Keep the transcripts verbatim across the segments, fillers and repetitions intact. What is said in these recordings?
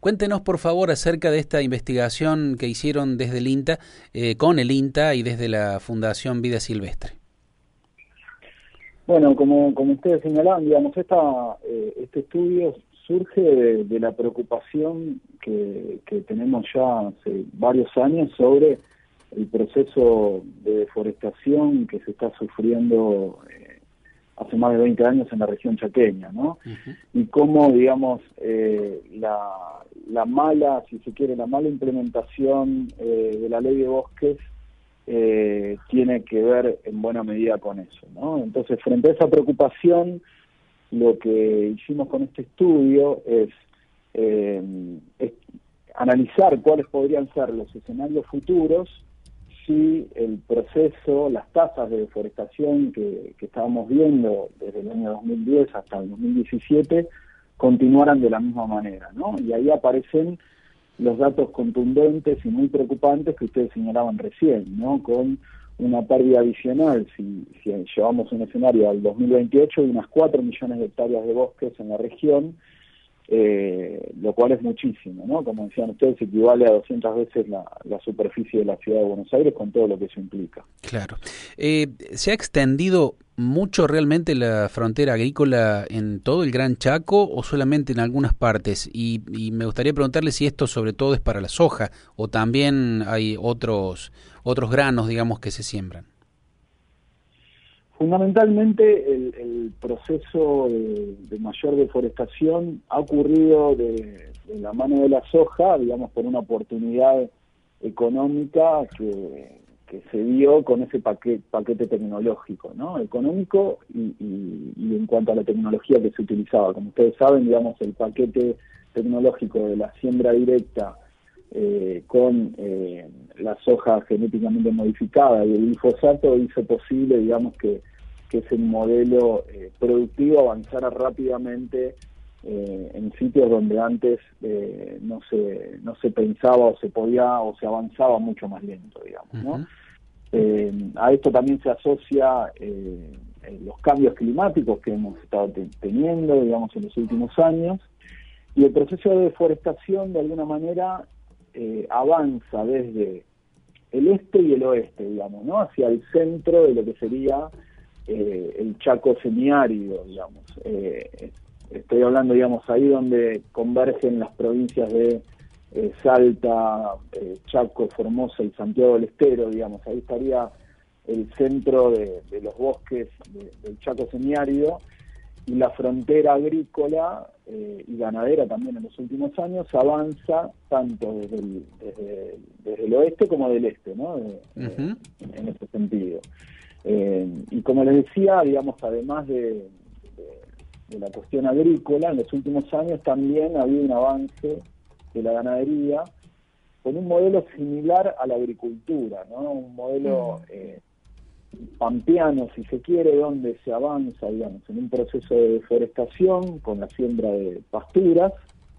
Cuéntenos, por favor, acerca de esta investigación que hicieron desde el INTA, eh, con el INTA y desde la Fundación Vida Silvestre. Bueno, como, como ustedes señalaban, digamos, esta, eh, este estudio surge de, de la preocupación que, que tenemos ya hace varios años sobre el proceso de deforestación que se está sufriendo eh, hace más de veinte años en la región chaqueña, ¿no? Uh-huh. Y cómo, digamos, eh, la, la mala, si se quiere, la mala implementación eh, de la ley de bosques Eh, tiene que ver en buena medida con eso, ¿no? Entonces, frente a esa preocupación, lo que hicimos con este estudio es, eh, es analizar cuáles podrían ser los escenarios futuros si el proceso, las tasas de deforestación que, que estábamos viendo desde el año dos mil diez hasta el dos mil diecisiete continuaran de la misma manera, ¿no? Y ahí aparecen los datos contundentes y muy preocupantes que ustedes señalaban recién, ¿no? Con una pérdida adicional, si, si llevamos un escenario al dos mil veintiocho, de unas cuatro millones de hectáreas de bosques en la región, eh, lo cual es muchísimo, ¿no? Como decían ustedes, equivale a doscientas veces la, la superficie de la ciudad de Buenos Aires, con todo lo que eso implica. Claro. Eh, ¿Se ha extendido mucho realmente la frontera agrícola en todo el Gran Chaco o solamente en algunas partes? Y, y me gustaría preguntarle si esto sobre todo es para la soja o también hay otros otros granos, digamos, que se siembran. Fundamentalmente el, el proceso de, de mayor deforestación ha ocurrido de, de la mano de la soja, digamos, por una oportunidad económica que que se dio con ese paquete, paquete tecnológico, ¿no? Económico y, y, y en cuanto a la tecnología que se utilizaba. Como ustedes saben, digamos, el paquete tecnológico de la siembra directa eh, con eh, la soja genéticamente modificada y el glifosato hizo posible, digamos, que, que ese modelo eh, productivo avanzara rápidamente Eh, en sitios donde antes eh, no se no se pensaba o se podía o se avanzaba mucho más lento, digamos, ¿no? Uh-huh. Eh, a esto también se asocia eh, los cambios climáticos que hemos estado te- teniendo, digamos, en los últimos años, y el proceso de deforestación de alguna manera eh, avanza desde el este y el oeste, digamos, ¿no? Hacia el centro de lo que sería eh, el Chaco semiárido, digamos. Eh, Estoy hablando, digamos, ahí donde convergen las provincias de eh, Salta, eh, Chaco, Formosa y Santiago del Estero, digamos. Ahí estaría el centro de, de los bosques de, del Chaco semiárido, y la frontera agrícola eh, y ganadera también en los últimos años avanza tanto desde el, desde, desde el oeste como del este, ¿no? De, uh-huh. eh, en ese sentido. Eh, y como les decía, digamos, además de... de de la cuestión agrícola, en los últimos años también ha habido un avance de la ganadería con un modelo similar a la agricultura, ¿no? Un modelo eh, pampeano, si se quiere, donde se avanza, digamos, en un proceso de deforestación con la siembra de pasturas,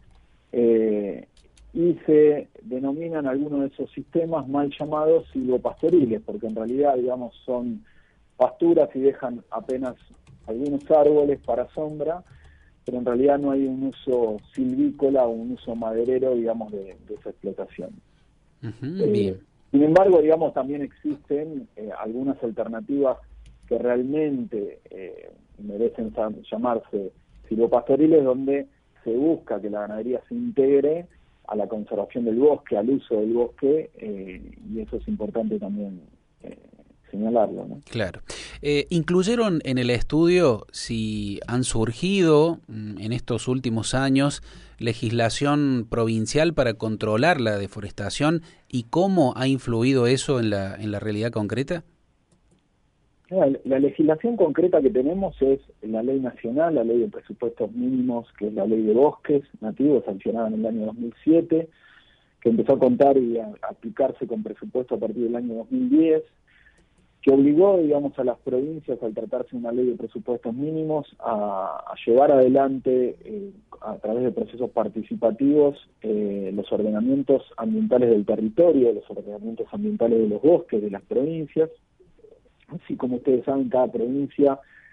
eh, y se denominan algunos de esos sistemas mal llamados silvopastoriles, porque en realidad, digamos, son pasturas y dejan apenas algunos árboles para sombra, pero en realidad no hay un uso silvícola o un uso maderero, digamos, de, de esa explotación. Uh-huh, eh, bien. Sin embargo, digamos, también existen eh, algunas alternativas que realmente eh, merecen llamarse silvopastoriles, donde se busca que la ganadería se integre a la conservación del bosque, al uso del bosque, eh, y eso es importante también eh, señalarlo, ¿no? Claro. Eh, ¿Incluyeron en el estudio si han surgido en estos últimos años legislación provincial para controlar la deforestación y cómo ha influido eso en la en la realidad concreta? La, la legislación concreta que tenemos es la ley nacional, la ley de presupuestos mínimos, que es la ley de bosques nativos, sancionada en el año dos mil siete, que empezó a contar y a, a aplicarse con presupuesto a partir del año dos mil diez, que obligó, digamos, a las provincias, al tratarse de una ley de presupuestos mínimos, a, a llevar adelante, eh, a través de procesos participativos, eh, los ordenamientos ambientales del territorio, los ordenamientos ambientales de los bosques de las provincias. Así como ustedes saben, cada provincia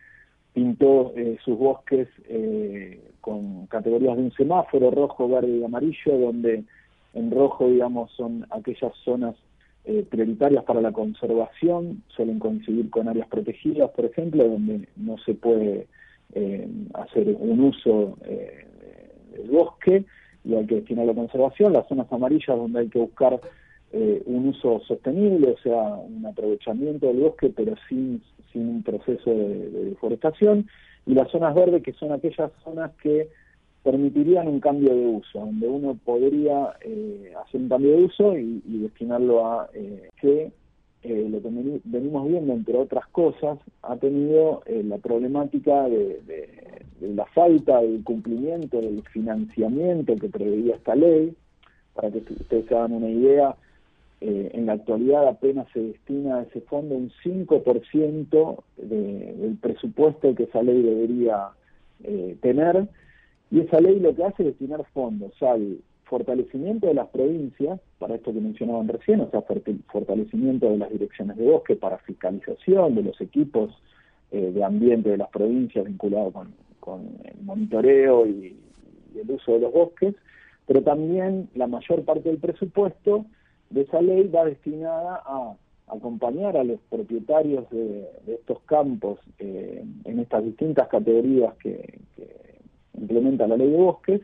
pintó eh, sus bosques eh, con categorías de un semáforo, rojo, verde y amarillo, donde en rojo, digamos, son aquellas zonas eh, prioritarias para la conservación, suelen coincidir con áreas protegidas, por ejemplo, donde no se puede eh, hacer un uso eh, del bosque y hay que destinarlo a la conservación. Las zonas amarillas, donde hay que buscar eh, un uso sostenible, o sea, un aprovechamiento del bosque, pero sin, sin un proceso de, de deforestación. Y las zonas verdes, que son aquellas zonas que permitirían un cambio de uso, donde uno podría eh, hacer un cambio de uso y, y destinarlo a eh, que eh, lo que venimos viendo, entre otras cosas, ha tenido eh, la problemática de, de, de la falta del cumplimiento del financiamiento que preveía esta ley. Para que ustedes se hagan una idea, eh, en la actualidad apenas se destina a ese fondo un cinco por ciento de, del presupuesto que esa ley debería eh, tener. Y esa ley lo que hace es destinar fondos al fortalecimiento de las provincias, para esto que mencionaban recién, o sea, fortalecimiento de las direcciones de bosque para fiscalización de los equipos eh, de ambiente de las provincias vinculados con, con el monitoreo y, y el uso de los bosques, pero también la mayor parte del presupuesto de esa ley va destinada a acompañar a los propietarios de, de estos campos eh, en estas distintas categorías que, que implementa la ley de bosques,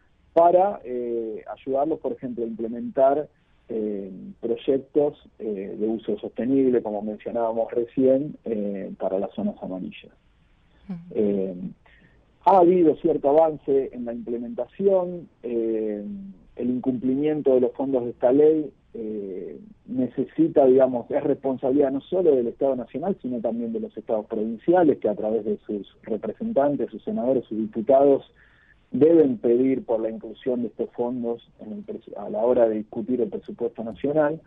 para eh, ayudarlos, por ejemplo, a implementar eh, proyectos eh, de uso sostenible, como mencionábamos recién, eh, para las zonas amarillas. Uh-huh. Eh, ha habido cierto avance en la implementación, eh, el incumplimiento de los fondos de esta ley eh, necesita, digamos, es responsabilidad no solo del Estado Nacional, sino también de los estados provinciales, que a través de sus representantes, sus senadores, sus diputados, deben pedir por la inclusión de estos fondos en el, a la hora de discutir el presupuesto nacional.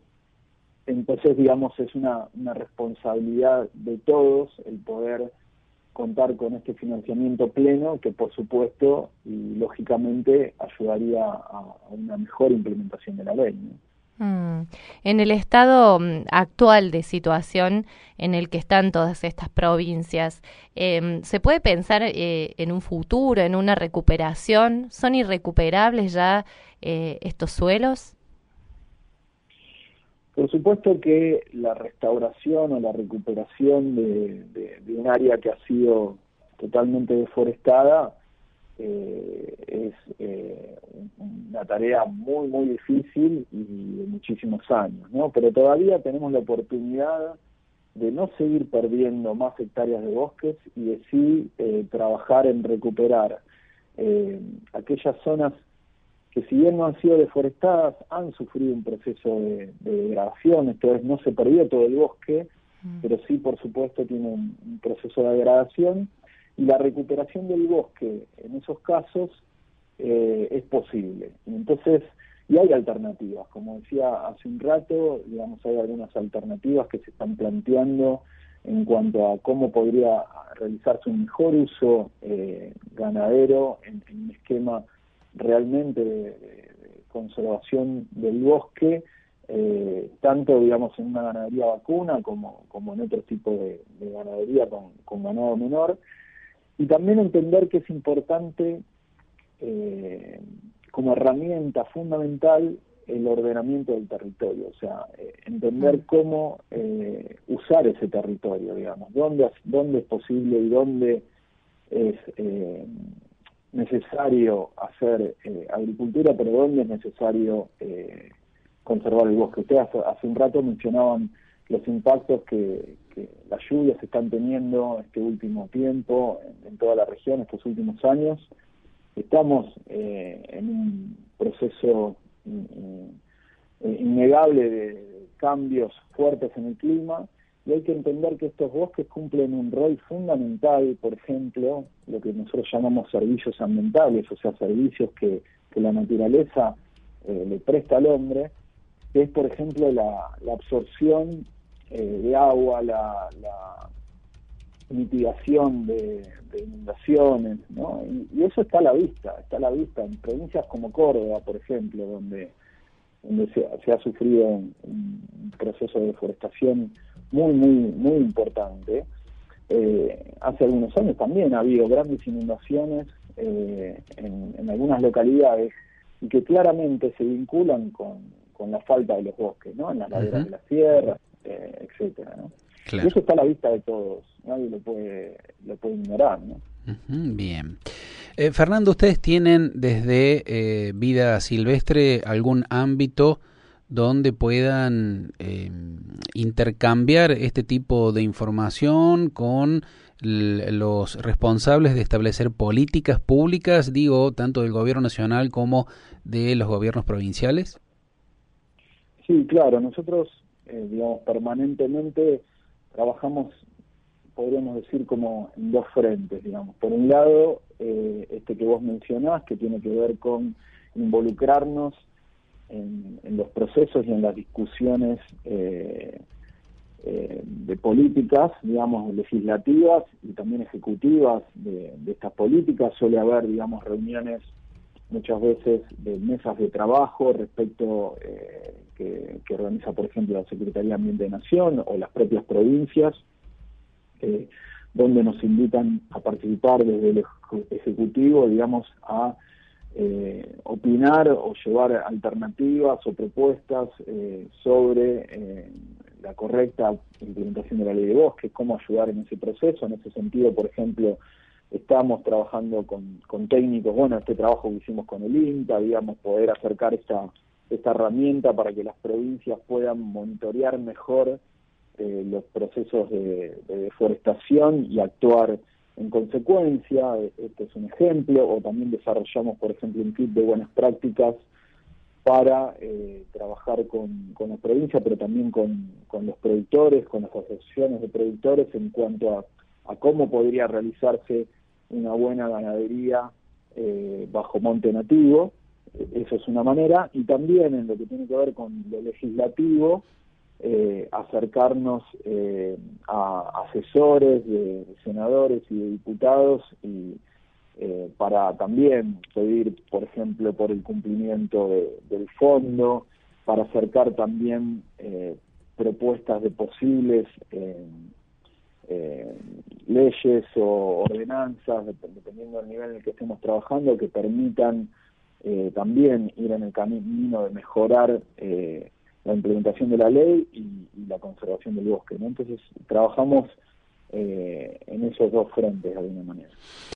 Entonces, digamos, es una, una responsabilidad de todos el poder contar con este financiamiento pleno, que por supuesto y lógicamente ayudaría a, a una mejor implementación de la ley, ¿no? Mm. En el estado actual de situación en el que están todas estas provincias, eh, ¿se puede pensar eh, en un futuro, en una recuperación? ¿Son irrecuperables ya eh, estos suelos? Por supuesto que la restauración o la recuperación de, de, de un área que ha sido totalmente deforestada eh, es eh, una tarea muy, muy difícil y de muchísimos años, ¿no? Pero todavía tenemos la oportunidad de no seguir perdiendo más hectáreas de bosques y de sí eh, trabajar en recuperar eh, aquellas zonas que, si bien no han sido deforestadas, han sufrido un proceso de, de degradación. Esto es, no se perdió todo el bosque, mm. pero sí, por supuesto, tiene un, un proceso de degradación, y la recuperación del bosque en esos casos eh, es posible. Entonces, y hay alternativas, como decía hace un rato, digamos, hay algunas alternativas que se están planteando en cuanto a cómo podría realizarse un mejor uso eh, ganadero en, en un esquema realmente de, de, de conservación del bosque, eh, tanto, digamos, en una ganadería vacuna como, como en otro tipo de, de ganadería con, con ganado menor. Y también entender que es importante eh, como herramienta fundamental el ordenamiento del territorio, o sea, eh, entender cómo eh, usar ese territorio, digamos, dónde, dónde es posible y dónde es eh, necesario hacer eh, agricultura, pero dónde es necesario eh, conservar el bosque. Ustedes hace, hace un rato mencionaban los impactos que, que las lluvias están teniendo este último tiempo en, en toda la región, estos últimos años. Estamos eh, en un proceso eh, innegable de cambios fuertes en el clima, y hay que entender que estos bosques cumplen un rol fundamental, por ejemplo, lo que nosotros llamamos servicios ambientales, o sea, servicios que, que la naturaleza eh, le presta al hombre, que es, por ejemplo, la, la absorción eh, de agua, la, la mitigación de, de inundaciones, ¿no? Y, y eso está a la vista, está a la vista en provincias como Córdoba, por ejemplo, donde, donde se, se ha sufrido un, un proceso de deforestación muy, muy, muy importante. eh, hace algunos años también ha habido grandes inundaciones eh, en, en algunas localidades y que claramente se vinculan con, con la falta de los bosques, ¿no? En las laderas uh-huh. de las sierras, eh, etcétera, ¿no? Claro. Y eso está a la vista de todos, nadie lo puede, lo puede ignorar, ¿no? Uh-huh. Bien. Eh, Fernando, ¿ustedes tienen desde eh, Vida Silvestre algún ámbito donde puedan eh, intercambiar este tipo de información con l- los responsables de establecer políticas públicas, digo, tanto del gobierno nacional como de los gobiernos provinciales? Sí, claro, nosotros, eh, digamos, permanentemente trabajamos, podríamos decir, como en dos frentes, digamos. Por un lado, eh, este que vos mencionás, que tiene que ver con involucrarnos En, en los procesos y en las discusiones eh, eh, de políticas, digamos, legislativas y también ejecutivas de, de estas políticas. Suele haber, digamos, reuniones muchas veces de mesas de trabajo respecto eh, que, que organiza, por ejemplo, la Secretaría de Ambiente de Nación o las propias provincias, eh, donde nos invitan a participar desde el Ejecutivo, digamos, a Eh, opinar o llevar alternativas o propuestas eh, sobre eh, la correcta implementación de la ley de bosques, cómo ayudar en ese proceso. En ese sentido, por ejemplo, estamos trabajando con, con técnicos, bueno, este trabajo que hicimos con el INTA, digamos, poder acercar esta, esta herramienta para que las provincias puedan monitorear mejor eh, los procesos de, de deforestación y actuar en consecuencia. Este es un ejemplo, o también desarrollamos, por ejemplo, un kit de buenas prácticas para eh, trabajar con, con la provincia, pero también con, con los productores, con las asociaciones de productores en cuanto a, a cómo podría realizarse una buena ganadería eh, bajo monte nativo. Eso es una manera, y también en lo que tiene que ver con lo legislativo, Eh, acercarnos eh, a asesores de senadores y de diputados y eh, para también pedir, por ejemplo, por el cumplimiento de, del fondo, para acercar también eh, propuestas de posibles eh, eh, leyes o ordenanzas, dependiendo del nivel en el que estemos trabajando, que permitan eh, también ir en el camino de mejorar eh, la implementación de la ley y, y la conservación del bosque, ¿no? Entonces trabajamos eh, en esos dos frentes de alguna manera.